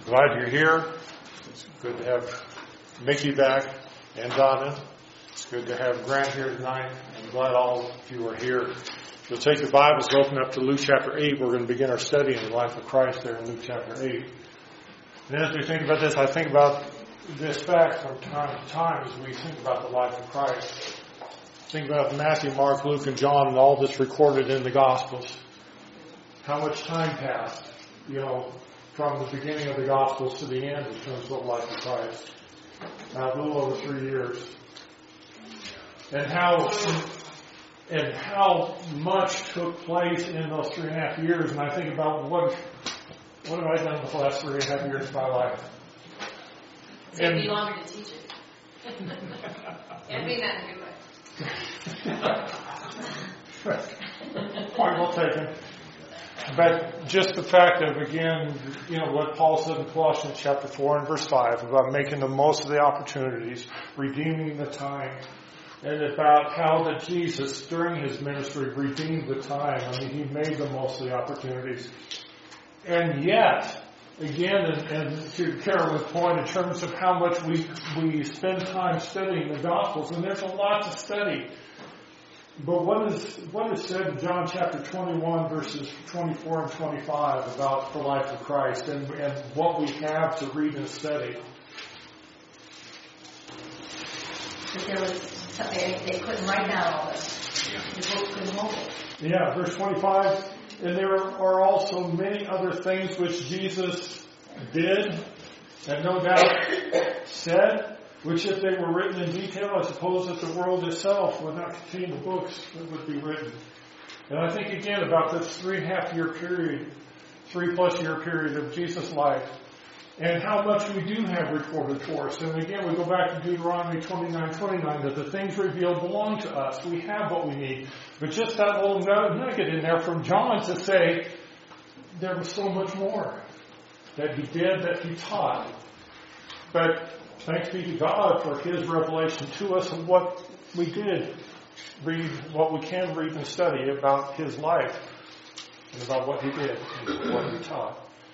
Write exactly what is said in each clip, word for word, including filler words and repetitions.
Glad you're here. It's good to have Mickey back and Donna. It's good to have Grant here tonight. I'm glad all of you are here. If you'll take your Bibles and open up to Luke chapter eight, we're going to begin our study in the life of Christ there in Luke chapter eight. And as we think about this, I think about this fact from time to time as we think about the life of Christ. Think about Matthew, Mark, Luke, and John and all that's recorded in the Gospels. How much time passed, you know, from the beginning of the Gospels to the end in terms of the life of Christ. Now, a little over three years. And how and how much took place in those three and a half years. And I think about what what have I done with the last three and a half years of my life? It's going to be longer to teach it. And mean that in a good way. Point well taken. But just the fact of, again, you know, what Paul said in Colossians chapter four and verse five about making the most of the opportunities, redeeming the time, and about how that Jesus, during his ministry, redeemed the time. I mean, he made the most of the opportunities. And yet, again, and, and to Carolyn's point, in terms of how much we we spend time studying the Gospels, and there's a lot to study. But what is what is said in John chapter twenty-one, verses twenty-four and twenty-five about the life of Christ and, and what we have to read and study? But there was something they couldn't write down all this. The book couldn't hold it. Yeah, verse twenty-five. And there are also many other things which Jesus did, and no doubt said, which if they were written in detail, I suppose that the world itself would not contain the books that would be written. And I think again about this three and a half year period, three plus year period of Jesus' life, and how much we do have recorded for us. And again, we go back to Deuteronomy twenty-nine twenty-nine, that the things revealed belong to us. We have what we need. But just that little nugget in there from John to say there was so much more that he did, that he taught. But thanks be to God for his revelation to us of what we did read, what we can read and study about his life and about what he did and what he taught.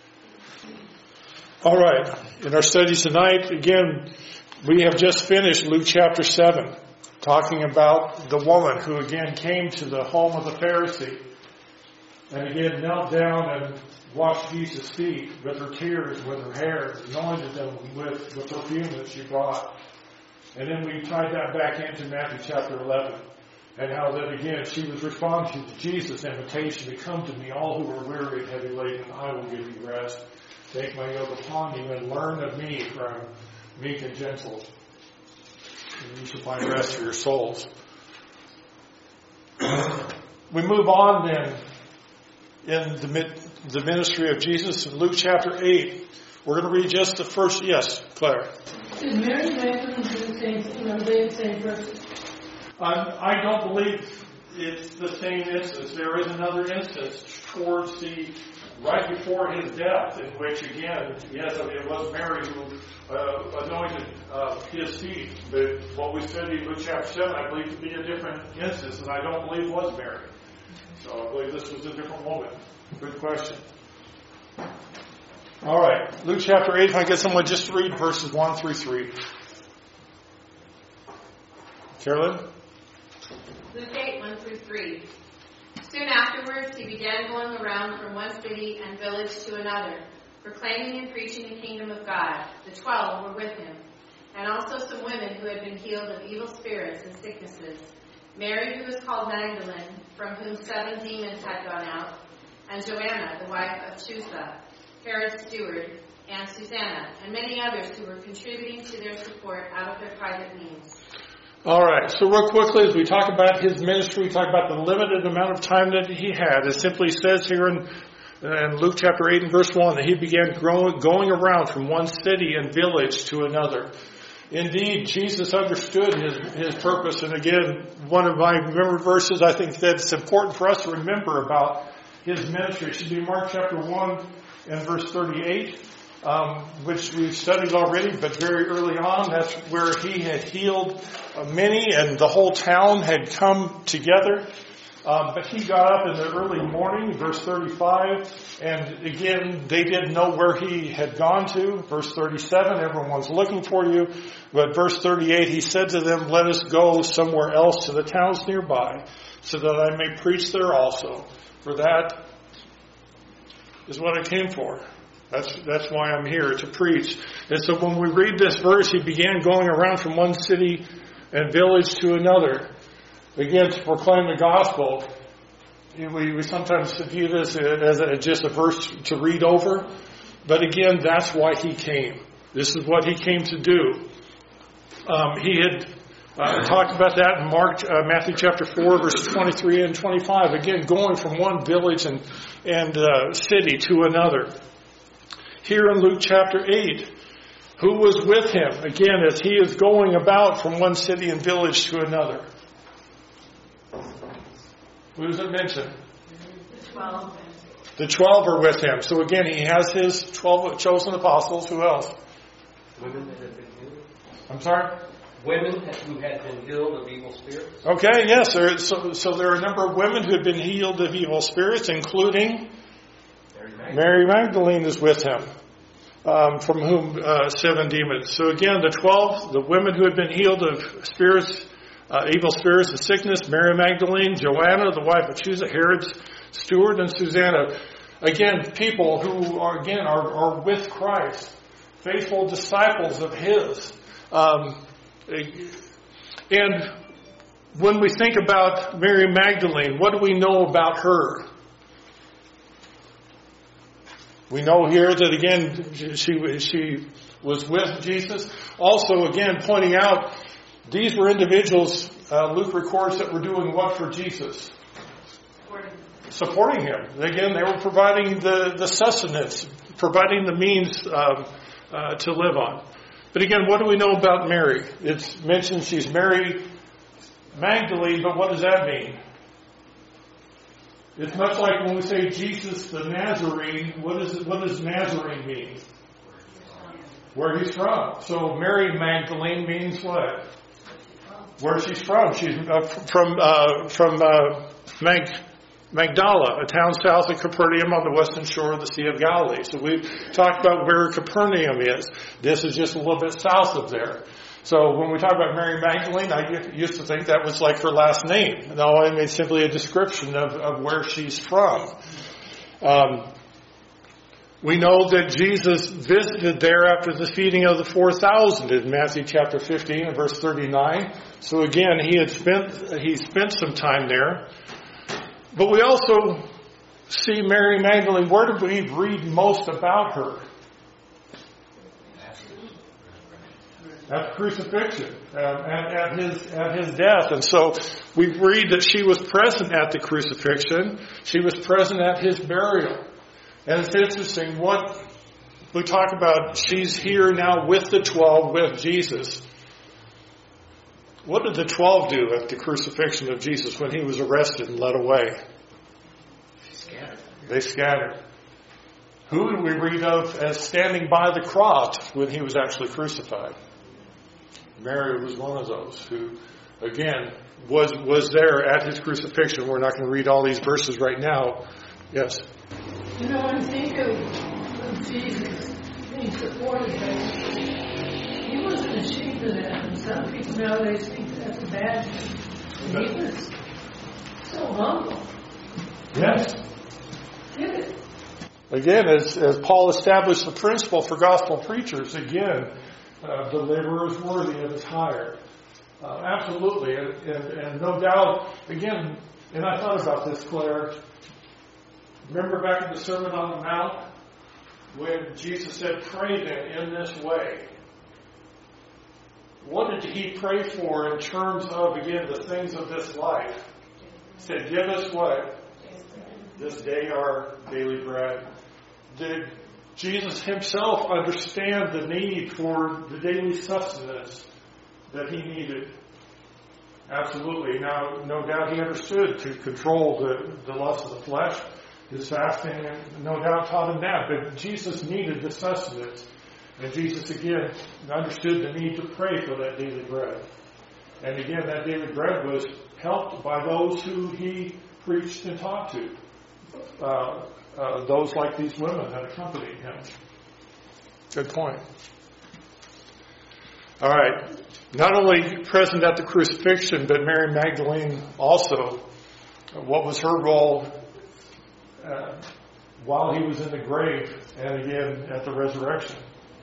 All right. In our studies tonight, again, we have just finished Luke chapter seven, talking about the woman who again came to the home of the Pharisee and again knelt down and washed Jesus' feet with her tears, with her hair, anointed them with the perfume that she brought. And then we tied that back into Matthew chapter eleven, and how that again she was responding to Jesus' invitation to come to me, all who are weary and heavy laden, I will give you rest. Take my yoke upon you and learn of me, for I'm meek and gentle, and you shall find rest for your souls. We move on then in the the ministry of Jesus in Luke chapter eight. We're going to read just the first, yes, Claire. Did Mary Magdalene do the same, you know, they the same person? Um, I don't believe it's the same instance. There is another instance towards the, right before his death, in which again, yes, I mean, it was Mary who uh, anointed uh, his feet. But what we studied in Luke chapter seven, I believe to be a different instance, and I don't believe was Mary. So I believe this was a different woman. Good question. All right. Luke chapter eight, if I get someone just to read verses one through three. Carolyn? Luke eight, one through three. Soon afterwards, he began going around from one city and village to another, proclaiming and preaching the kingdom of God. The twelve were with him, and also some women who had been healed of evil spirits and sicknesses. Mary, who was called Magdalene, from whom seven demons had gone out, and Joanna, the wife of Chusa, Herod's steward, and Susanna, and many others who were contributing to their support out of their private means. All right, so real quickly, as we talk about his ministry, we talk about the limited amount of time that he had. It simply says here in, in Luke chapter eight and verse one that he began growing, going around from one city and village to another. Indeed, Jesus understood his, his purpose. And again, one of my remembered verses I think that's important for us to remember about his ministry should be Mark chapter one and verse thirty-eight, um, which we've studied already, but very early on, that's where he had healed many and the whole town had come together Um, but he got up in the early morning, verse thirty-five, and again, they didn't know where he had gone to. Verse thirty-seven, everyone's looking for you. But verse thirty-eight, he said to them, let us go somewhere else to the towns nearby, so that I may preach there also. For that is what I came for. That's, that's why I'm here, to preach. And so when we read this verse, he began going around from one city and village to another. Again, to proclaim the gospel. We, we sometimes view this as a, just a verse to read over. But again, that's why he came. This is what he came to do. Um, he had uh, talked about that in Mark, uh, Matthew chapter four, verses twenty-three and twenty-five. Again, going from one village and, and uh, city to another. Here in Luke chapter eight, who was with him? Again, as he is going about from one city and village to another. Who does it mention? The twelve. The twelve are with him. So again, he has his twelve chosen apostles. Who else? Women that had been healed. I'm sorry? Women who had been healed of evil spirits. Okay, yes. There, so, so there are a number of women who had been healed of evil spirits, including Mary Magdalene, Mary Magdalene is with him, um, from whom uh, seven demons. So again, the twelve, the women who had been healed of spirits, Uh, evil spirits of sickness, Mary Magdalene, Joanna, the wife of Chuza, Herod's steward, and Susanna. Again, people who are, again, are, are with Christ. Faithful disciples of His. Um, and when we think about Mary Magdalene, what do we know about her? We know here that, again, she, she was with Jesus. Also, again, pointing out, these were individuals, uh, Luke records, that were doing what for Jesus? Supporting. Supporting him. Again, they were providing the, the sustenance, providing the means um, uh, to live on. But again, what do we know about Mary? It's mentioned she's Mary Magdalene, but what does that mean? It's much like when we say Jesus the Nazarene. What, is it, what does Nazarene mean? Where he's from. So Mary Magdalene means what? Where she's from. She's uh, from uh, from uh, Mag, Magdala, a town south of Capernaum on the western shore of the Sea of Galilee. So we've talked about where Capernaum is. This is just a little bit south of there. So when we talk about Mary Magdalene, I used to think that was like her last name. No, I mean simply a description of, of where she's from. Um, We know that Jesus visited there after the feeding of the four thousand in Matthew chapter fifteen and verse thirty-nine. So again, he had spent he spent some time there. But we also see Mary Magdalene. Where do we read most about her? At the crucifixion, um, at, at his at his death. And so we read that she was present at the crucifixion. She was present at his burial. And it's interesting, what we talk about, she's here now with the twelve, with Jesus. What did the twelve do at the crucifixion of Jesus when he was arrested and led away? Scattered. They scattered. Who do we read of as standing by the cross when he was actually crucified? Mary was one of those who, again, was, was there at his crucifixion. We're not going to read all these verses right now. Yes? You know, when you think of, of Jesus being supported by him, he wasn't ashamed of that. And some people nowadays think that's a bad thing. And he was so humble. Yes. Give it. Again, as, as Paul established the principle for gospel preachers, again, uh, the laborer is worthy of his hire. Uh, absolutely. And, and, and no doubt, again, and I thought about this, Claire. Remember back in the Sermon on the Mount when Jesus said, pray then in this way. What did he pray for in terms of, again, the things of this life? He said, give us what? This day our daily bread. Did Jesus himself understand the need for the daily sustenance that he needed? Absolutely. Now, no doubt he understood to control the, the lust of the flesh. His fasting, no doubt, taught him that. But Jesus needed the sustenance. And Jesus, again, understood the need to pray for that daily bread. And again, that daily bread was helped by those who he preached and taught to. Uh, uh, those like these women that accompanied him. Good point. All right. Not only present at the crucifixion, but Mary Magdalene also. What was her role uh, while he was in the grave and again at the resurrection?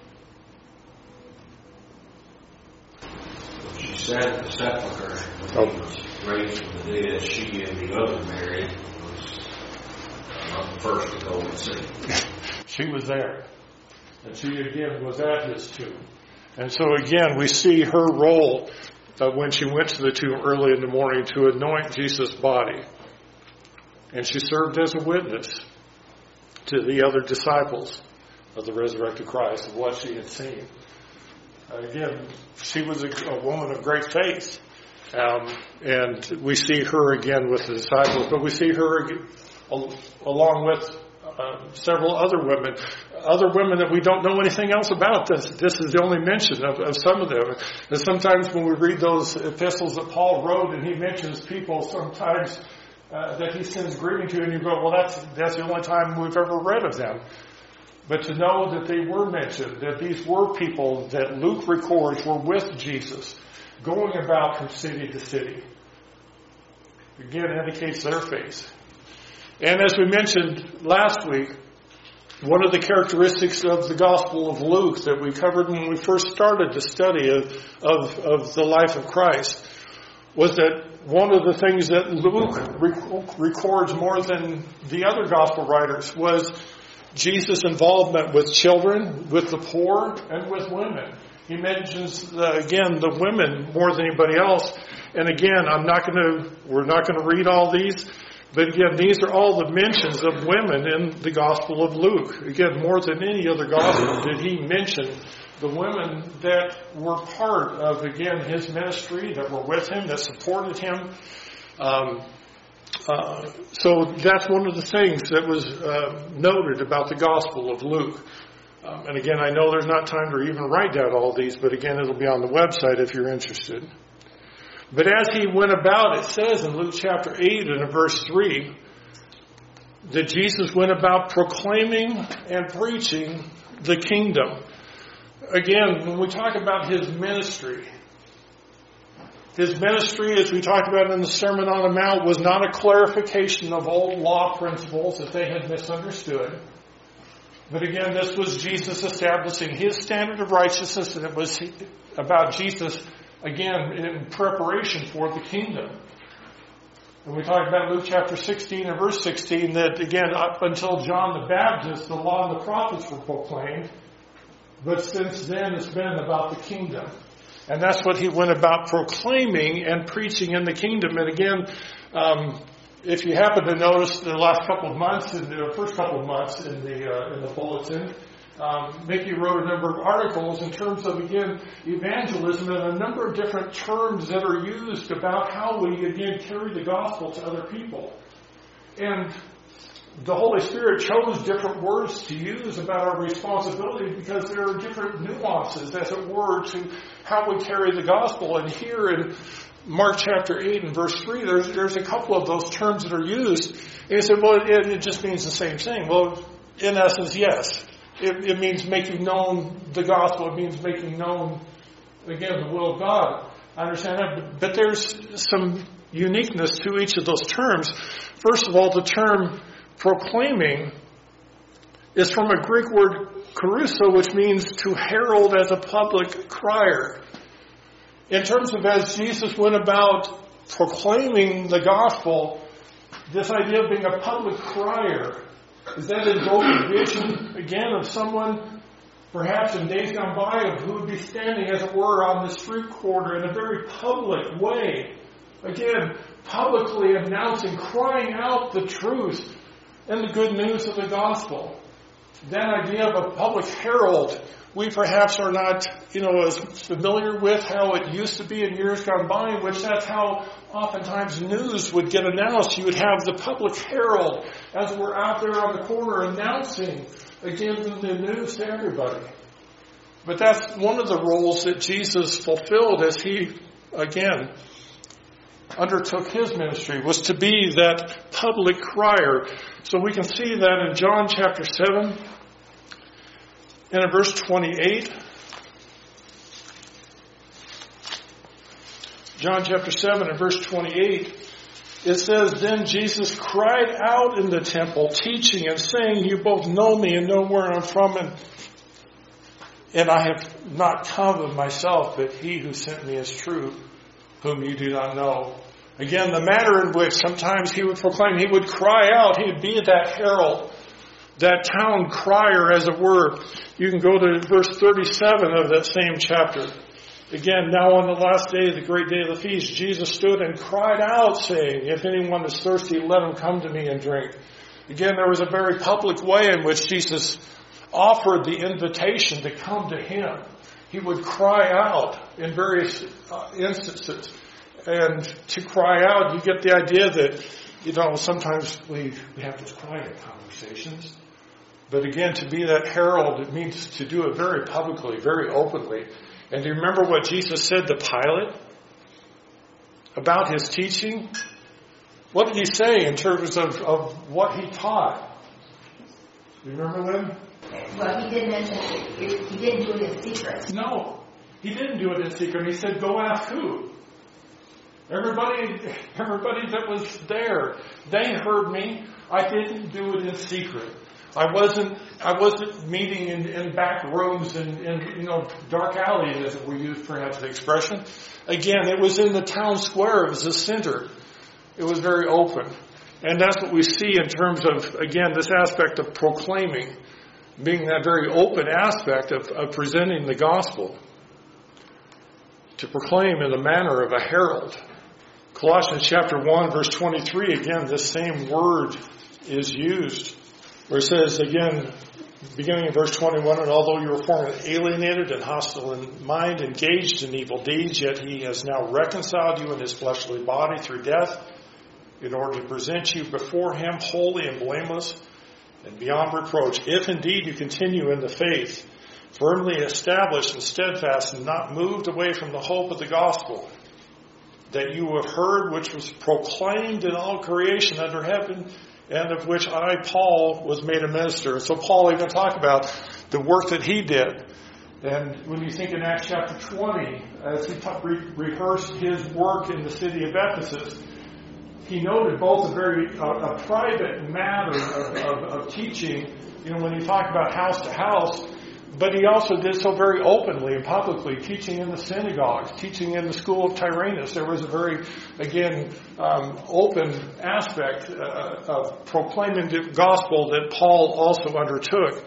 She sat at the sepulchre when he was raised from the dead. She and the other Mary was not the first to go and see. She was there. And she again was at his tomb. And so again, we see her role uh, when she went to the tomb early in the morning to anoint Jesus' body. And she served as a witness to the other disciples of the resurrected Christ of what she had seen. Uh, again, she was a, a woman of great faith. Um, and we see her again with the disciples, but we see her again, al- along with Uh, several other women, other women that we don't know anything else about. This this is the only mention of, of some of them. And sometimes when we read those epistles that Paul wrote, and he mentions people sometimes uh, that he sends greeting to, and you go, well, that's that's the only time we've ever read of them. But to know that they were mentioned, that these were people that Luke records were with Jesus, going about from city to city, again indicates their faith. And as we mentioned last week, one of the characteristics of the Gospel of Luke that we covered when we first started the study of, of, of the life of Christ was that one of the things that Luke rec- records more than the other Gospel writers was Jesus' involvement with children, with the poor, and with women. He mentions, uh, again, the women more than anybody else. And again, I'm not going to, we're not going to read all these. But again, these are all the mentions of women in the Gospel of Luke. Again, more than any other Gospel did he mention the women that were part of, again, his ministry, that were with him, that supported him. Um, uh, so that's one of the things that was uh, noted about the Gospel of Luke. Um, and again, I know there's not time to even write down all these, but again, it'll be on the website if you're interested. But as he went about, it says in Luke chapter eight and in verse three, that Jesus went about proclaiming and preaching the kingdom. Again, when we talk about his ministry, his ministry, as we talked about in the Sermon on the Mount, was not a clarification of old law principles that they had misunderstood. But again, this was Jesus establishing his standard of righteousness, and it was about Jesus again, in preparation for the kingdom. And we talked about Luke chapter sixteen and verse sixteen, that again, up until John the Baptist, the law and the prophets were proclaimed. But since then, it's been about the kingdom. And that's what he went about proclaiming and preaching in the kingdom. And again, um, if you happen to notice the last couple of months, in the first couple of months in the uh, in the bulletin, Um, Mickey wrote a number of articles in terms of, again, evangelism and a number of different terms that are used about how we, again, carry the gospel to other people. And the Holy Spirit chose different words to use about our responsibility because there are different nuances, as it were, to how we carry the gospel. And here in Mark chapter eight and verse three, there's, there's a couple of those terms that are used. And he said, well, it, it just means the same thing. Well, in essence, yes. It, it means making known the gospel. It means making known, again, the will of God. I understand that. But, but there's some uniqueness to each of those terms. First of all, the term proclaiming is from a Greek word, kerusso, which means to herald as a public crier. In terms of as Jesus went about proclaiming the gospel, this idea of being a public crier, is that invoke a vision, again, of someone, perhaps in days gone by, of who would be standing, as it were, on the street corner in a very public way. Again, publicly announcing, crying out the truth and the good news of the gospel. That idea of a public herald, we perhaps are not, you know, as familiar with how it used to be in years gone by, in which that's how oftentimes news would get announced. You would have the public herald as we're out there on the corner announcing, again, the news to everybody. But that's one of the roles that Jesus fulfilled as he, again, undertook his ministry, was to be that public crier. So we can see that in John chapter seven and in verse twenty-eight. John chapter seven and verse twenty-eight, it says, "Then Jesus cried out in the temple, teaching and saying, 'You both know me and know where I'm from, and, and I have not come of myself, but he who sent me is true, whom you do not know.'" Again, the manner in which sometimes he would proclaim, he would cry out, he would be that herald, that town crier, as it were. You can go to verse thirty-seven of that same chapter. Again, now on the last day, the great day of the feast, Jesus stood and cried out, saying, "If anyone is thirsty, let him come to me and drink." Again, there was a very public way in which Jesus offered the invitation to come to him. He would cry out in various uh, instances. And to cry out, you get the idea that, you know, sometimes we, we have those quiet conversations. But again, to be that herald, it means to do it very publicly, very openly. And do you remember what Jesus said to Pilate about his teaching? What did he say in terms of, of what he taught? Do you remember them? Well, he did mention it. He didn't do it in secret. No, he didn't do it in secret. He said, "Go ask who?" Everybody, everybody that was there, they heard me. I didn't do it in secret. I wasn't, I wasn't meeting in, in back rooms and, in, you know, dark alleys, as we use perhaps the expression. Again, it was in the town square. It was the center. It was very open. And that's what we see in terms of, again, this aspect of proclaiming, being that very open aspect of, of presenting the gospel. To proclaim in the manner of a herald. Colossians chapter one, verse twenty-three, again, this same word is used. Where it says, again, beginning in verse twenty-one, "And although you were formerly alienated and hostile in mind, engaged in evil deeds, yet he has now reconciled you in his fleshly body through death, in order to present you before him holy and blameless and beyond reproach, if indeed you continue in the faith, firmly established and steadfast, and not moved away from the hope of the gospel that you have heard, which was proclaimed in all creation under heaven, and of which I, Paul, was made a minister." So Paul even talked about the work that he did. And when you think in Acts chapter twenty, as he ta- re- rehearsed his work in the city of Ephesus, he noted both a very uh, a private matter of, of, of teaching, you know, when he talked about house to house, but he also did so very openly and publicly, teaching in the synagogues, teaching in the school of Tyrannus. There was a very, again, um, open aspect uh, of proclaiming the gospel that Paul also undertook.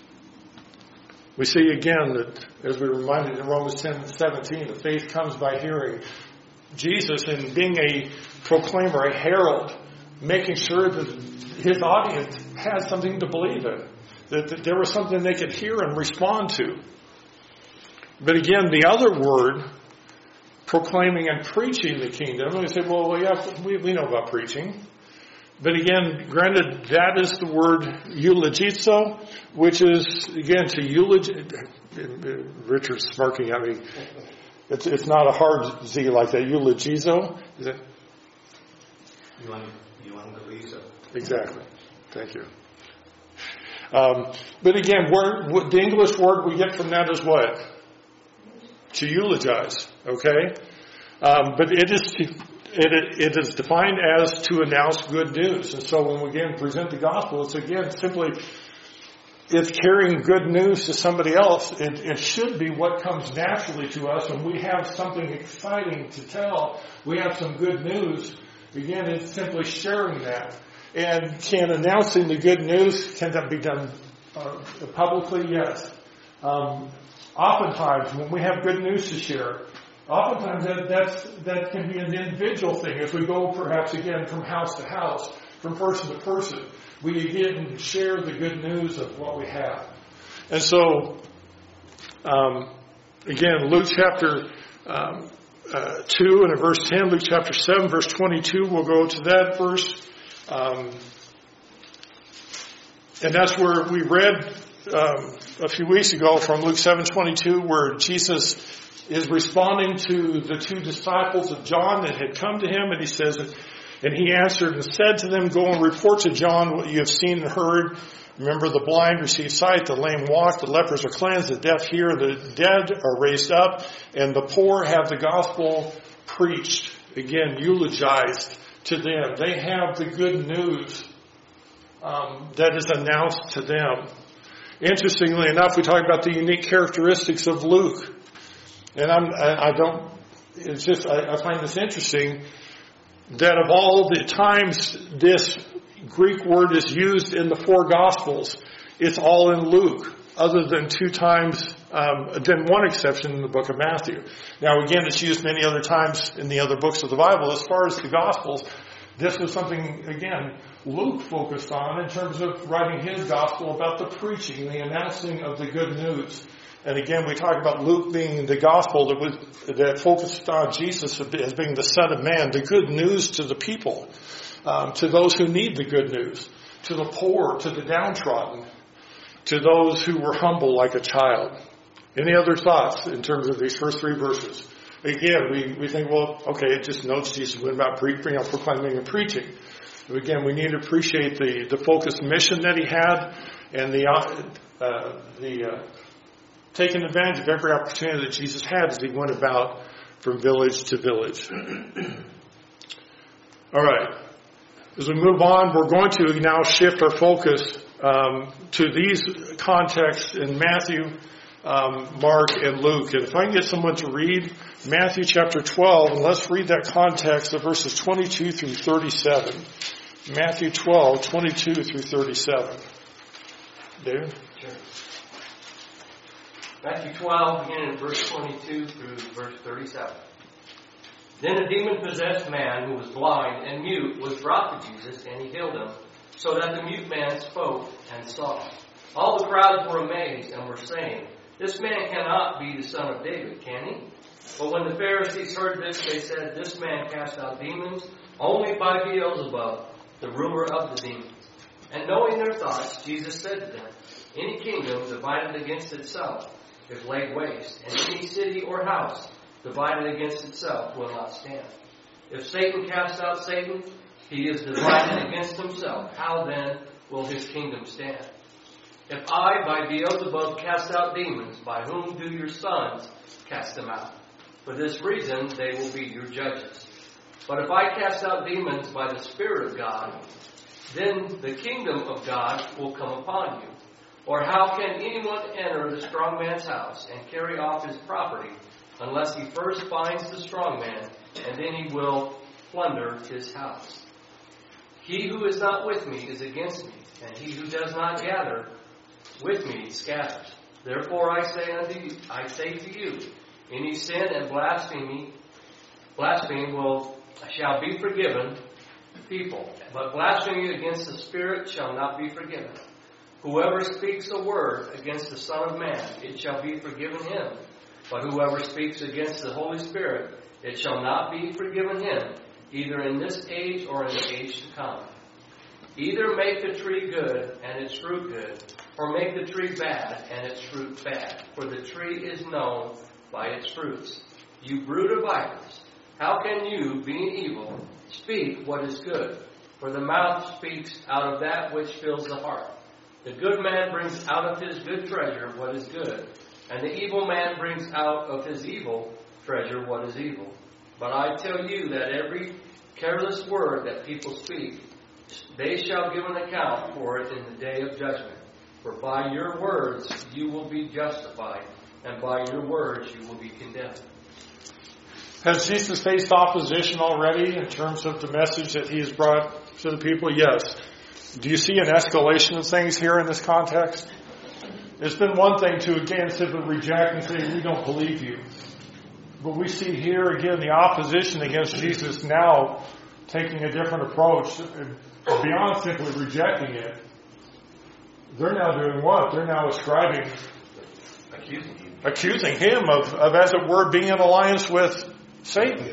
We see again that, as we were reminded in Romans ten seventeen, that faith comes by hearing. Jesus, in being a proclaimer, a herald, making sure that his audience had something to believe in. That, that there was something they could hear and respond to. But again, the other word, proclaiming and preaching the kingdom, we say, well, yeah, we, we know about preaching. But again, granted, that is the word eulogizo, which is, again, to eulogize. Richard's smirking at me. It's, it's not a hard Z like that. Eulogizo. Is it? Evangelizo. Exactly. Thank you. Um, but again, word, what, the English word we get from that is what? To eulogize. Okay? Um, but it is to, it, it is defined as to announce good news. And so when we again present the gospel, it's again simply, it's carrying good news to somebody else. It, it should be what comes naturally to us when we have something exciting to tell. We have some good news. Again, it's simply sharing that. And can announcing the good news, can that be done uh, publicly? Yes. Um, oftentimes, when we have good news to share, oftentimes that, that's, that can be an individual thing. As we go, perhaps, again, from house to house, from person to person, we again share the good news of what we have. And so, um, again, Luke chapter um, uh, two and in verse ten, Luke chapter seven, verse twenty-two, we'll go to that verse. Um, and that's where we read um, a few weeks ago from Luke seven twenty-two, where Jesus is responding to the two disciples of John that had come to him, and he says, and he answered and said to them, go and report to John what you have seen and heard. Remember, the blind receive sight, the lame walk, the lepers are cleansed, the deaf hear, the dead are raised up, and the poor have the gospel preached, again, eulogized to them. They have the good news um, that is announced to them. Interestingly enough, we talk about the unique characteristics of Luke. And I'm, I, I don't, it's just, I, I find this interesting that of all the times this Greek word is used in the four Gospels, it's all in Luke, other than two times, um, then one exception in the book of Matthew. Now again, it's used many other times in the other books of the Bible. As far as the Gospels, this was something, again, Luke focused on in terms of writing his Gospel about the preaching, the announcing of the good news. And again, we talk about Luke being the Gospel that was, that focused on Jesus as being the Son of Man, the good news to the people. Um, to those who need the good news, to the poor, to the downtrodden, to those who were humble like a child. Any other thoughts in terms of these first three verses? Again, we, we think, well, okay, it just notes Jesus went about pre- you know, proclaiming and preaching. But again, we need to appreciate the, the focused mission that he had and the uh, uh, the uh, taking advantage of every opportunity that Jesus had as he went about from village to village. All right. As we move on, we're going to now shift our focus um, to these contexts in Matthew, um, Mark, and Luke. And if I can get someone to read Matthew chapter twelve, and let's read that context of verses twenty-two through thirty-seven. Matthew twelve, twenty-two through thirty-seven. David? Sure. Matthew twelve, beginning in verse twenty-two through verse thirty-seven. Then a demon-possessed man who was blind and mute was brought to Jesus, and he healed him, so that the mute man spoke and saw. All the crowds were amazed and were saying, this man cannot be the son of David, can he? But when the Pharisees heard this, they said, this man cast out demons only by Beelzebub, the ruler of the demons. And knowing their thoughts, Jesus said to them, any kingdom divided against itself is laid waste, and any city or house divided against itself will not stand. If Satan casts out Satan, he is divided against himself. How then will his kingdom stand? If I, by Beelzebub, cast out demons, by whom do your sons cast them out? For this reason they will be your judges. But if I cast out demons by the Spirit of God, then the kingdom of God will come upon you. Or how can anyone enter the strong man's house and carry off his property, unless he first binds the strong man, and then he will plunder his house? He who is not with me is against me, and he who does not gather with me scatters. Therefore I say unto you, I say to you, any sin and blasphemy, blasphemy will shall be forgiven people, but blasphemy against the Spirit shall not be forgiven. Whoever speaks a word against the Son of Man, it shall be forgiven him. But whoever speaks against the Holy Spirit, it shall not be forgiven him, either in this age or in the age to come. Either make the tree good and its fruit good, or make the tree bad and its fruit bad. For the tree is known by its fruits. You brood of vipers, how can you, being evil, speak what is good? For the mouth speaks out of that which fills the heart. The good man brings out of his good treasure what is good, and the evil man brings out of his evil treasure what is evil. But I tell you that every careless word that people speak, they shall give an account for it in the day of judgment. For by your words you will be justified, and by your words you will be condemned. Has Jesus faced opposition already in terms of the message that he has brought to the people? Yes. Do you see an escalation of things here in this context? It's been one thing to, again, simply reject and say, we don't believe you. But we see here, again, the opposition against Jesus now taking a different approach. Beyond simply rejecting it, they're now doing what? They're now ascribing, Accusing him. accusing him of, of, as it were, being in alliance with Satan.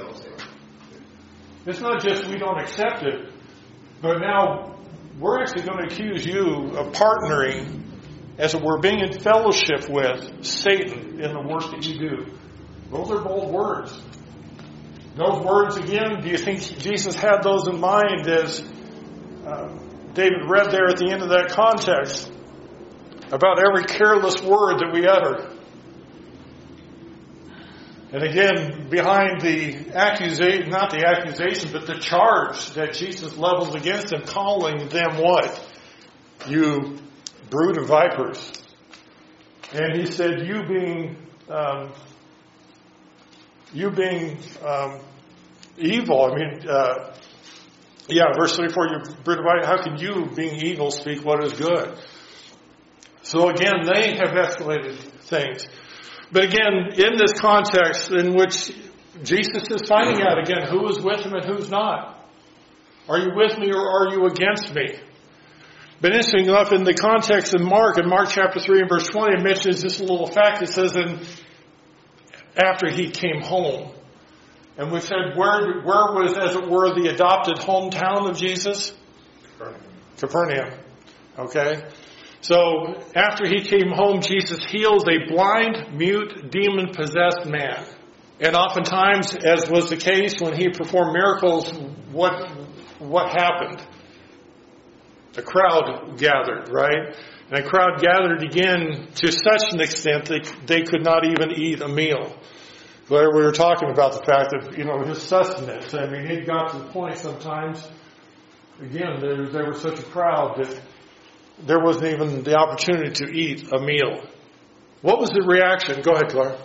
It's not just we don't accept it, but now we're actually going to accuse you of partnering as it were, being in fellowship with Satan in the work that you do. Those are bold words. Those words, again, do you think Jesus had those in mind as uh, David read there at the end of that context about every careless word that we utter? And again, behind the accusation, not the accusation, but the charge that Jesus levels against them, calling them what? You brood of vipers. And he said, you being, um, you being um, evil, I mean, uh, yeah, verse thirty-four, you brood of vipers, how can you, being evil, speak what is good? So again, they have escalated things. But again, in this context in which Jesus is finding out again who is with him and who's not. Are you with me or are you against me? But interesting enough, in the context of Mark, in Mark chapter three and verse twenty, it mentions this little fact. It says, and after he came home. And we said, where, where was, as it were, the adopted hometown of Jesus? Capernaum. Capernaum. Okay. So, after he came home, Jesus heals a blind, mute, demon-possessed man. And oftentimes, as was the case when he performed miracles, what what happened? A crowd gathered, right? And a crowd gathered again to such an extent that they could not even eat a meal. Where we were talking about the fact that, you know, his sustenance. I mean, it got to the point sometimes, again, there, there was such a crowd that there wasn't even the opportunity to eat a meal. What was the reaction? Go ahead, Clara.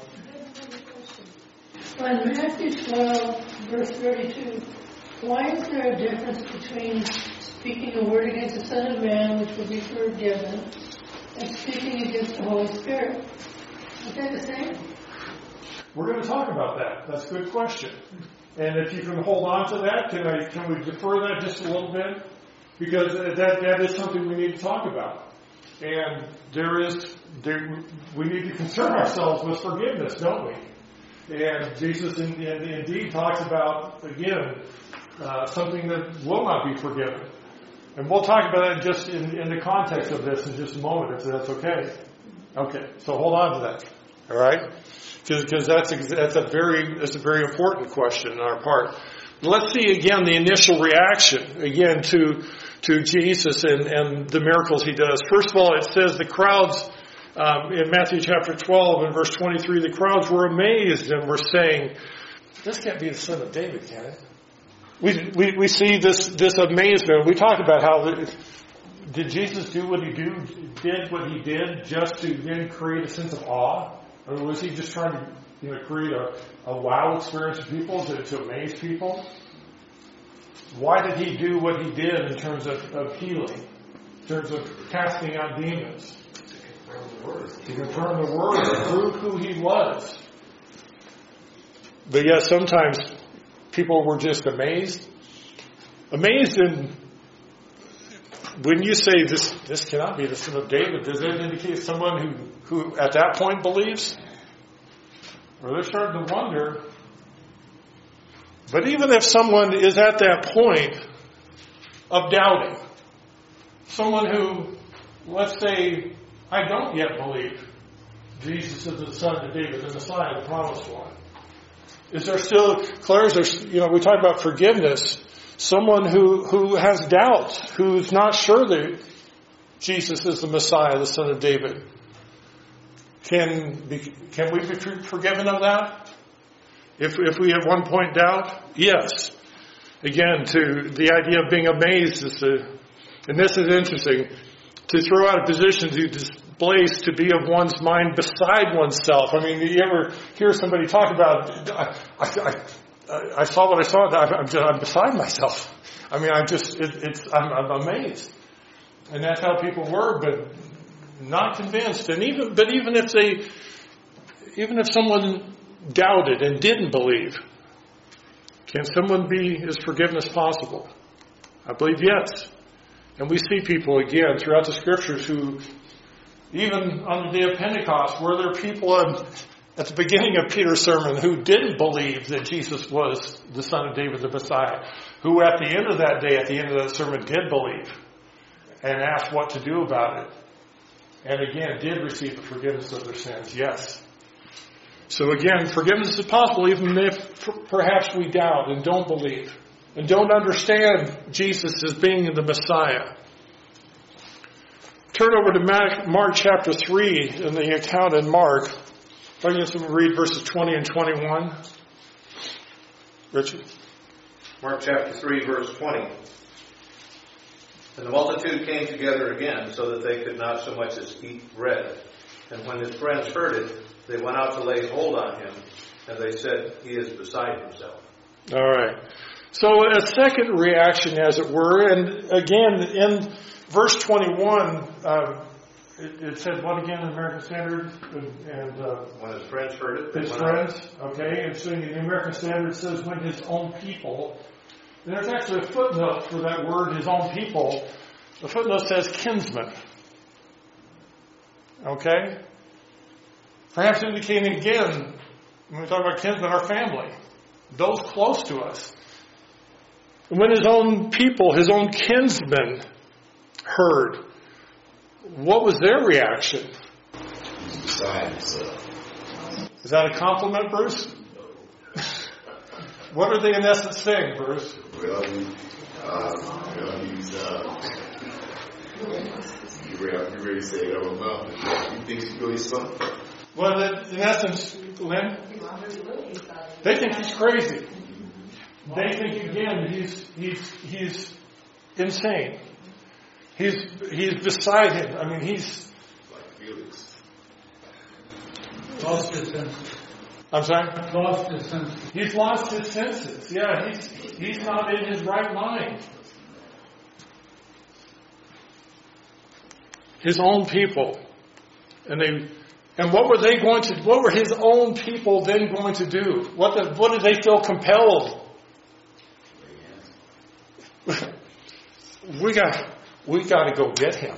In Matthew twelve, verse thirty-two, why is there a difference between speaking a word against the Son of Man, which will be forgiven, and speaking against the Holy Spirit? Is that the same? We're going to talk about that. That's a good question. And if you can hold on to that, can I can we defer that just a little bit? Because that that is something we need to talk about. And there is there, we need to concern ourselves with forgiveness, don't we? And Jesus in, in, indeed talks about, again, uh, something that will not be forgiven. And we'll talk about that just in, in the context of this in just a moment, if that's okay. Okay, so hold on to that. All right? Because that's a, that's a very that's a very important question on our part. Let's see again the initial reaction again to to Jesus and, and the miracles he does. First of all, it says the crowds um, in Matthew chapter twelve and verse twenty-three, the crowds were amazed and were saying, "This can't be the Son of David, can it?" We we, we see this this amazement. We talk about how the, did Jesus do what he do did what he did just to then create a sense of awe. Or was he just trying to, you know, create a, a wow experience for people, to, to amaze people? Why did he do what he did in terms of, of healing, in terms of casting out demons? To confirm the word, to prove who he was. But yet sometimes people were just amazed. Amazed in, when you say this this cannot be the Son of David, does that indicate someone who, who at that point believes? Or they're starting to wonder. But even if someone is at that point of doubting, someone who, let's say, I don't yet believe Jesus is the Son of David, the Messiah, the promised one. Is there still, Claire, is there, you know, we talk about forgiveness. Someone who, who has doubts, who's not sure that Jesus is the Messiah, the Son of David. Can be, can we be forgiven of that? If if we at one point doubt? Yes. Again, to the idea of being amazed is to, and this is interesting, to throw out a position to displace, to be of one's mind beside oneself. I mean, you ever hear somebody talk about, I, I, I, I saw what I saw, I'm, just, I'm beside myself. I mean, I'm just, it, it's, I'm, I'm amazed. And that's how people were, but not convinced. And even, but even if they, even if someone doubted and didn't believe, can someone be, is forgiveness possible? I believe yes. And we see people again throughout the scriptures who, even on the day of Pentecost, were there people on, at the beginning of Peter's sermon who didn't believe that Jesus was the Son of David, the Messiah, who at the end of that day, at the end of that sermon, did believe and asked what to do about it. and again did receive the forgiveness of their sins. Yes. So again, forgiveness is possible even if perhaps we doubt and don't believe and don't understand Jesus as being the Messiah. Turn over to Mark chapter three in the account in Mark. If I can just read verses twenty and twenty-one. Richard? Mark chapter three, verse twenty. And the multitude came together again, so that they could not so much as eat bread. And when his friends heard it, they went out to lay hold on him, and they said, he is beside himself. All right. So a second reaction, as it were, and again, in verse twenty-one, uh, it, it said what again in American Standard? And, and uh, when his friends heard it, his friends. Out. Okay, and so in the American Standard it says when his own people. And there's actually a footnote for that word, his own people. The footnote says kinsmen. Okay? Perhaps indicating again, when we talk about kinsmen, our family. Those close to us. And when his own people, his own kinsmen heard, what was their reaction? He's beside himself. Is that a compliment, Bruce? What are they in essence saying, Bruce? Well, he, uh, well he's, uh, you ready, you ready to say it out loud? You think he's really something? Well, in essence, Lynn, they think he's crazy. They think again he's he's he's insane. He's he's beside him. I mean, he's like Felix. Lost his senses. I'm sorry? Lost his senses. He's lost his senses. Yeah, he's he's not in his right mind. His own people. And they and what were they going to what were his own people then going to do? What the, what did they feel compelled? we got we got to go get him.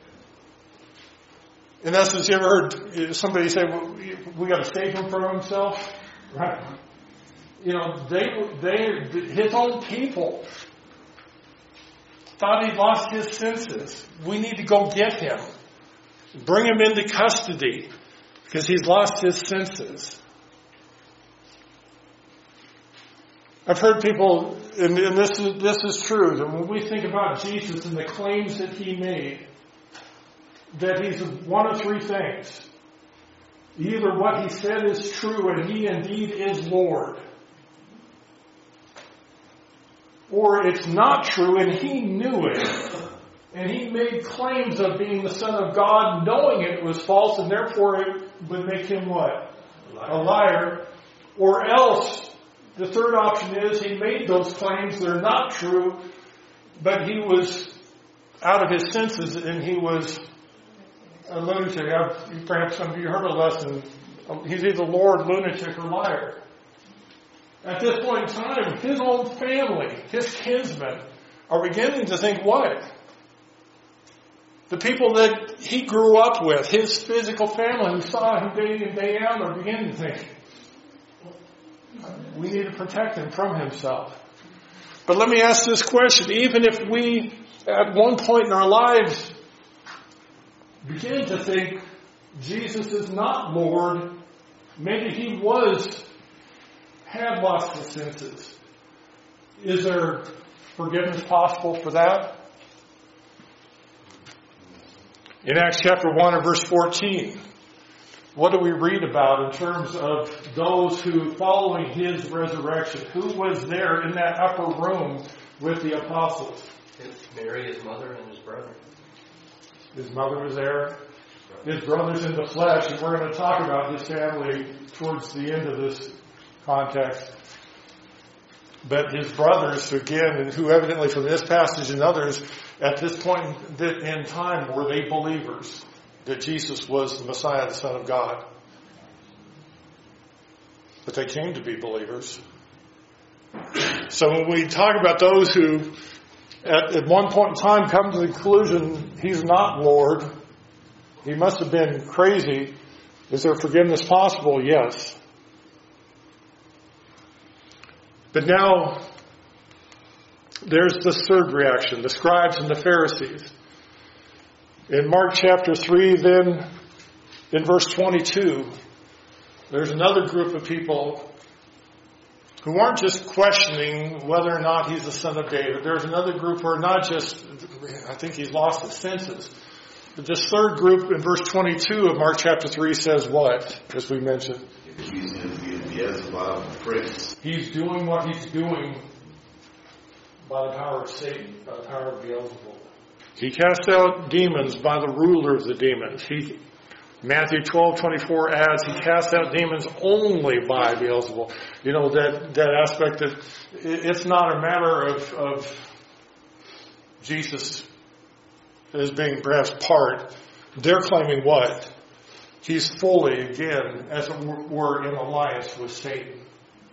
In essence, you ever heard somebody say, well, we got to save him from himself? Right. You know, they, they, his own people thought he lost his senses. We need to go get him. Bring him into custody because he's lost his senses. I've heard people, and, and this is, this is true, that when we think about Jesus and the claims that he made, that he's one of three things. Either what he said is true and he indeed is Lord, or it's not true and he knew it, and he made claims of being the Son of God knowing it was false, and therefore it would make him what? A liar. Or else, the third option is he made those claims, they're not true, but he was out of his senses and he was a lunatic. I've, perhaps some of you heard a lesson. He's either Lord, lunatic, or liar. At this point in time, his own family, his kinsmen, are beginning to think what? The people that he grew up with, his physical family who saw him day in, day out, are beginning to think, we need to protect him from himself. But let me ask this question. Even if we, at one point in our lives, begin to think Jesus is not Lord, maybe he was, had lost his senses. Is there forgiveness possible for that? In Acts chapter one and verse fourteen, what do we read about in terms of those who, following his resurrection, who was there in that upper room with the apostles? Mary, his mother, and his brother. His mother was there. His brother's in the flesh, and we're going to talk about his family towards the end of this context. But his brothers, again, and who evidently from this passage and others, at this point in time, were they believers that Jesus was the Messiah, the Son of God? But they came to be believers. So when we talk about those who, at, at one point in time, come to the conclusion he's not Lord, he must have been crazy. Is there forgiveness possible? Yes. But now, there's the third reaction, the scribes and the Pharisees. In Mark chapter three, then, in verse twenty-two, there's another group of people who aren't just questioning whether or not he's the son of David. There's another group who are not just, I think he's lost his senses. But this third group in verse twenty-two of Mark chapter three says what, as we mentioned? Accusing him of being Beelzebub, the prince. He's doing what he's doing by the power of Satan, by the power of Beelzebub. He cast out demons by the ruler of the demons. He, Matthew twelve twenty-four adds, he cast out demons only by Beelzebub. You know, that, that aspect that it's not a matter of, of Jesus as being perhaps part. They're claiming what? He's fully, again, as it were, in alliance with Satan.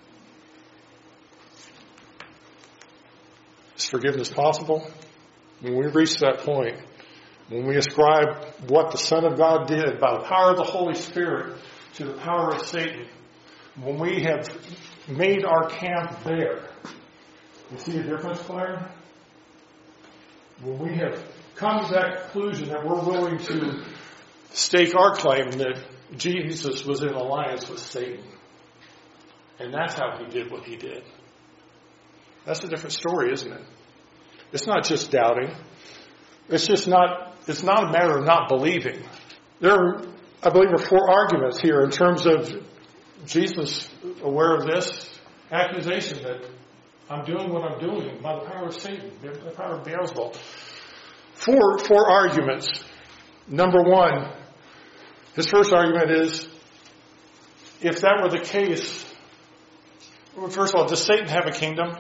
Is forgiveness possible? When we reach that point, when we ascribe what the Son of God did by the power of the Holy Spirit to the power of Satan, when we have made our camp there, you see the difference, Claire? When we have come to that conclusion that we're willing to stake our claim that Jesus was in alliance with Satan. And that's how he did what he did. That's a different story, isn't it? It's not just doubting. It's just not, it's not a matter of not believing. There are, I believe, are four arguments here in terms of Jesus aware of this accusation that I'm doing what I'm doing by the power of Satan, the power of Beelzebub. Four, four arguments. Number one, his first argument is, if that were the case, well, first of all, does Satan have a kingdom?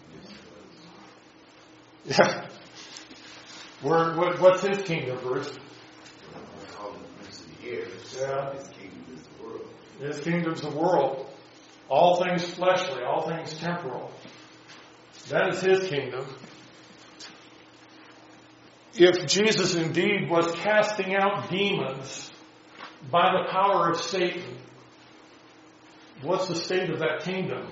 Yeah. Where, what, what's his kingdom, Bruce? I call him the prince of the air. Yeah. His kingdom is the world. His kingdom's the world. All things fleshly, all things temporal. That is his kingdom. If Jesus indeed was casting out demons by the power of Satan, what's the state of that kingdom?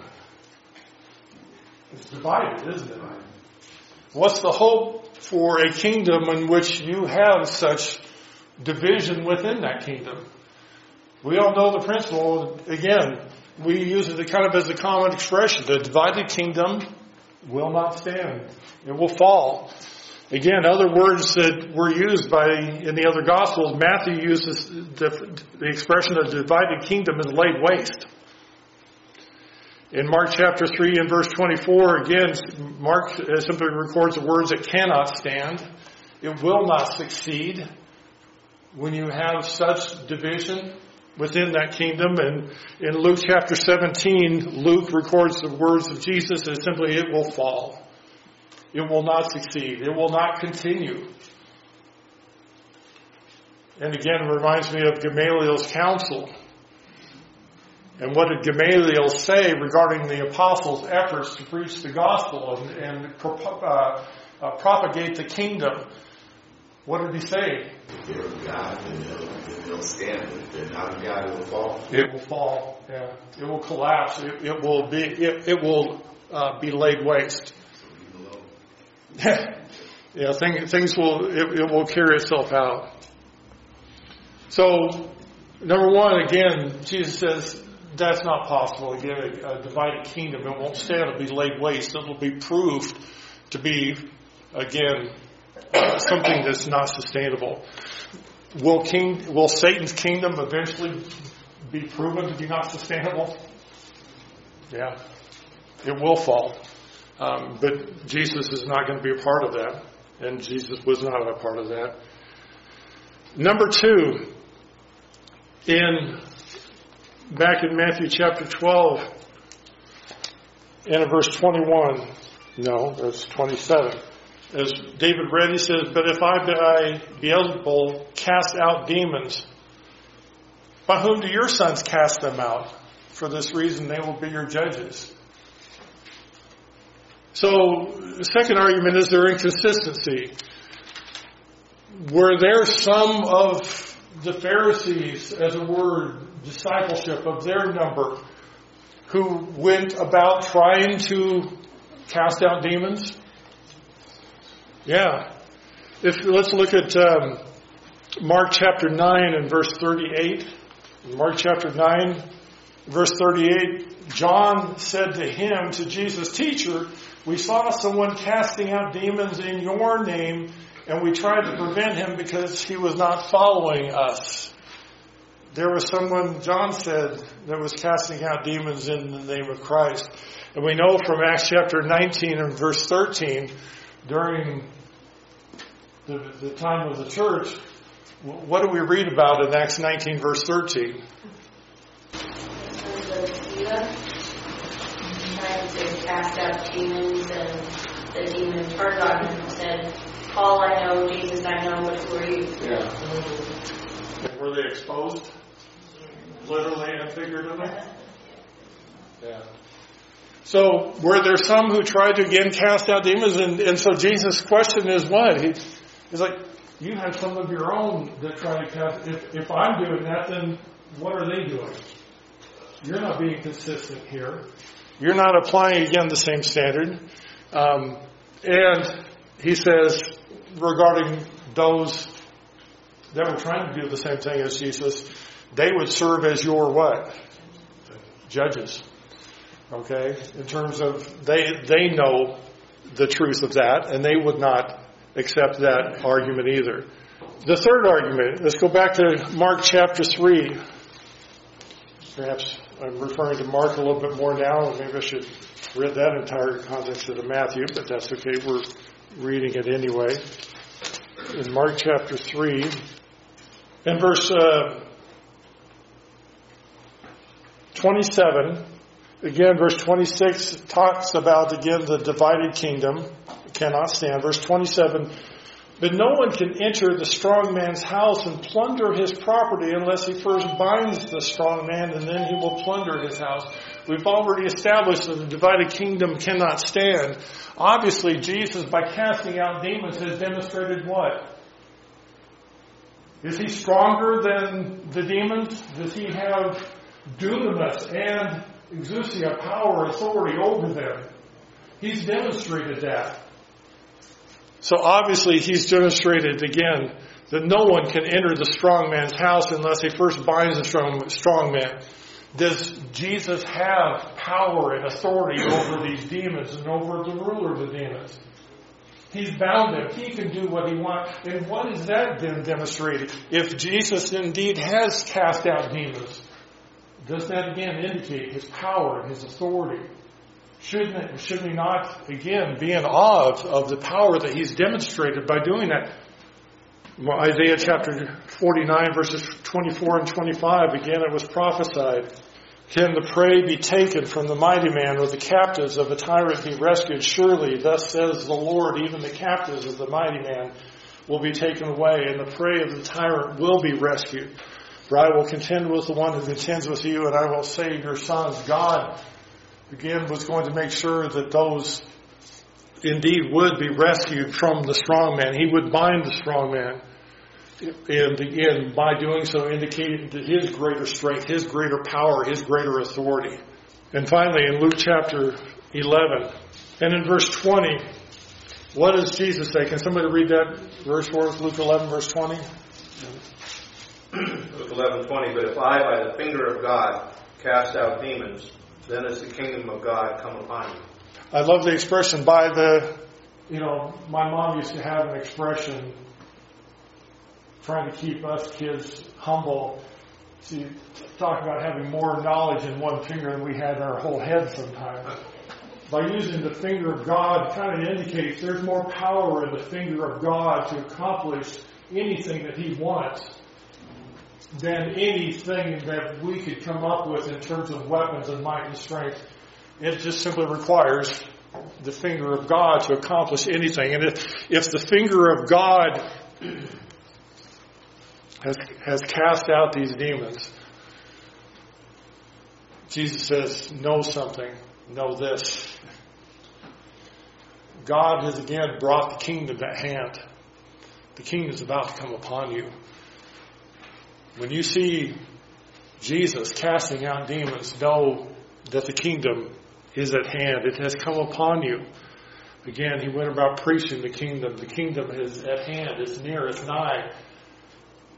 It's divided, isn't it? What's the hope for a kingdom in which you have such division within that kingdom? We all know the principle. Again, we use it kind of as a common expression. The divided kingdom will not stand. It will fall. Again, other words that were used by in the other Gospels, Matthew uses the, the expression of divided kingdom is laid waste. In Mark chapter three and verse twenty-four, again, Mark simply records the words that cannot stand. It will not succeed when you have such division within that kingdom. And in Luke chapter seventeen, Luke records the words of Jesus as simply, it will fall. It will not succeed. It will not continue. And again, it reminds me of Gamaliel's counsel. And what did Gamaliel say regarding the apostles' efforts to preach the gospel and, and uh, uh, propagate the kingdom? What did he say? If they're of God, then they'll, then they'll stand. If they're not of God, it will fall. It will fall. Yeah, it will collapse. It, it will be. It, it will uh, be laid waste. Yeah, thing, things will. It, it will carry itself out. So, number one, again, Jesus says that's not possible. Again, a, a divided kingdom, it won't stand. It'll be laid waste. It'll be proved to be, again, uh, something that's not sustainable. Will king? Will Satan's kingdom eventually be proven to be not sustainable? Yeah, it will fall. Um, but Jesus is not going to be a part of that. And Jesus was not a part of that. Number two, in back in Matthew chapter twelve, and in verse twenty-one, no, that's twenty-seven. As David read, he says, but if I by Beelzebul cast out demons, by whom do your sons cast them out? For this reason they will be your judges. So, the second argument is their inconsistency. Were there some of the Pharisees, as a word, discipleship of their number, who went about trying to cast out demons? Yeah. If let's look at um, Mark chapter nine and verse thirty-eight. Mark chapter nine, verse thirty-eight, John said to him, to Jesus, "Teacher, we saw someone casting out demons in your name, and we tried to prevent him because he was not following us." There was someone, John said, that was casting out demons in the name of Christ. And we know from Acts chapter nineteen and verse thirteen, during the, the time of the church, what do we read about in Acts nineteen verse thirteen? Trying to cast out demons, and the demon turned on him and said, "Paul, I know, Jesus, I know, but who are you?" Yeah. And were they exposed? Literally and figuratively? Yeah. So were there some who tried to again cast out demons? And, and so Jesus' question is what? He, he's like, you have some of your own that try to cast. If, if I'm doing that, then what are they doing? You're not being consistent here. You're not applying, again, the same standard. Um, and he says, regarding those that were trying to do the same thing as Jesus, they would serve as your what? Judges. Okay? In terms of, they they know the truth of that, and they would not accept that argument either. The third argument, let's go back to Mark chapter three. Perhaps I'm referring to Mark a little bit more now, and maybe I should read that entire context of Matthew, but that's okay. We're reading it anyway. In Mark chapter three, and verse uh, twenty-seven, again, verse twenty-six talks about, again, the divided kingdom cannot stand. Verse twenty-seven, but no one can enter the strong man's house and plunder his property unless he first binds the strong man, and then he will plunder his house. We've already established that the divided kingdom cannot stand. Obviously, Jesus, by casting out demons, has demonstrated what? Is he stronger than the demons? Does he have dunamis and exousia, power, authority over them? He's demonstrated that. So obviously he's demonstrated again that no one can enter the strong man's house unless he first binds the strong, strong man. Does Jesus have power and authority over these demons and over the ruler of the demons? He's bound them. He can do what he wants. And what is that then demonstrated? If Jesus indeed has cast out demons, does that again indicate his power and his authority? Shouldn't it, should we not, again, be in awe of, of the power that he's demonstrated by doing that? Well, Isaiah chapter forty-nine, verses twenty-four and twenty-five, again it was prophesied. Can the prey be taken from the mighty man, or the captives of a tyrant be rescued? Surely, thus says the Lord, even the captives of the mighty man will be taken away, and the prey of the tyrant will be rescued. For I will contend with the one who contends with you, and I will save your sons. God, again, was going to make sure that those indeed would be rescued from the strong man. He would bind the strong man. And again, by doing so, indicating his greater strength, his greater power, his greater authority. And finally, in Luke chapter eleven, and in verse twenty, what does Jesus say? Can somebody read that verse for us? Luke eleven, verse twenty. Luke eleven twenty. But if I, by the finger of God, cast out demons, then is the kingdom of God come upon you. I love the expression by the, you know, my mom used to have an expression trying to keep us kids humble. She talked about having more knowledge in one finger than we had in our whole head sometimes. By using the finger of God, kind of indicates there's more power in the finger of God to accomplish anything that he wants than anything that we could come up with in terms of weapons and might and strength. It just simply requires the finger of God to accomplish anything. And if, if the finger of God has, has cast out these demons, Jesus says, know something, know this. God has again brought the kingdom at hand. The kingdom is about to come upon you. When you see Jesus casting out demons, know that the kingdom is at hand. It has come upon you. Again, he went about preaching the kingdom. The kingdom is at hand. It's near. It's nigh.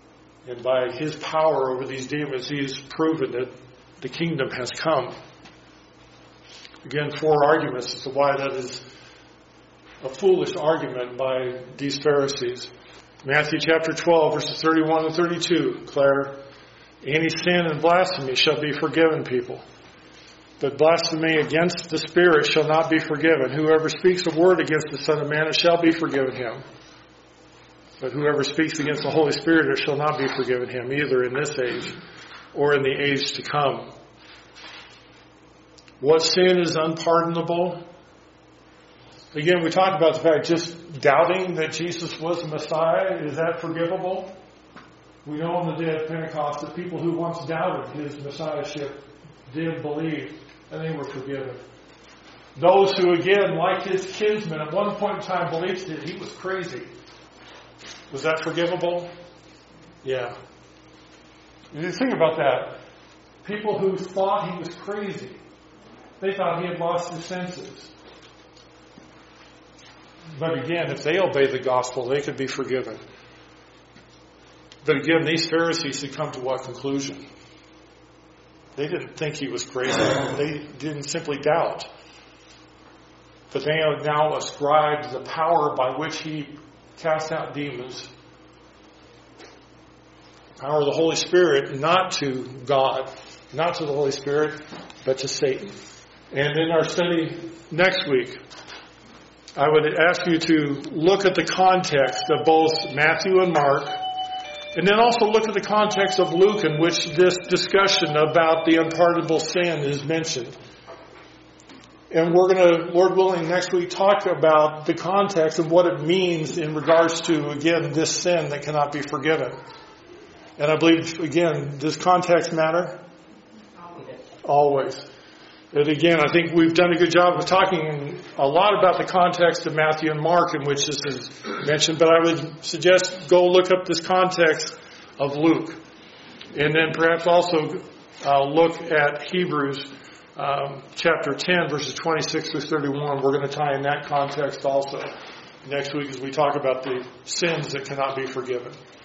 And by his power over these demons, he has proven that the kingdom has come. Again, four arguments as to why that is a foolish argument by these Pharisees. Matthew chapter twelve, verses thirty-one and thirty-two declare, any sin and blasphemy shall be forgiven people, but blasphemy against the Spirit shall not be forgiven. Whoever speaks a word against the Son of Man, it shall be forgiven him. But whoever speaks against the Holy Spirit, it shall not be forgiven him, either in this age or in the age to come. What sin is unpardonable? Again, we talked about the fact just doubting that Jesus was the Messiah, is that forgivable? We know on the day of Pentecost that people who once doubted his Messiahship did believe, and they were forgiven. Those who, again, like his kinsmen, at one point in time believed that he was crazy. Was that forgivable? Yeah. You think about that. People who thought he was crazy, they thought he had lost his senses. But again, if they obey the gospel, they could be forgiven. But again, these Pharisees had come to what conclusion? They didn't think he was crazy. They didn't simply doubt. But they have now ascribed the power by which he cast out demons, power of the Holy Spirit, not to God, not to the Holy Spirit, but to Satan. And in our study next week, I would ask you to look at the context of both Matthew and Mark, and then also look at the context of Luke, in which this discussion about the unpardonable sin is mentioned. And we're going to, Lord willing, next week talk about the context of what it means in regards to, again, this sin that cannot be forgiven. And I believe, again, does context matter? Always. And again, I think we've done a good job of talking a lot about the context of Matthew and Mark in which this is mentioned, but I would suggest go look up this context of Luke. And then perhaps also uh, look at Hebrews um, chapter ten, verses twenty-six through thirty-one. We're going to tie in that context also next week as we talk about the sins that cannot be forgiven.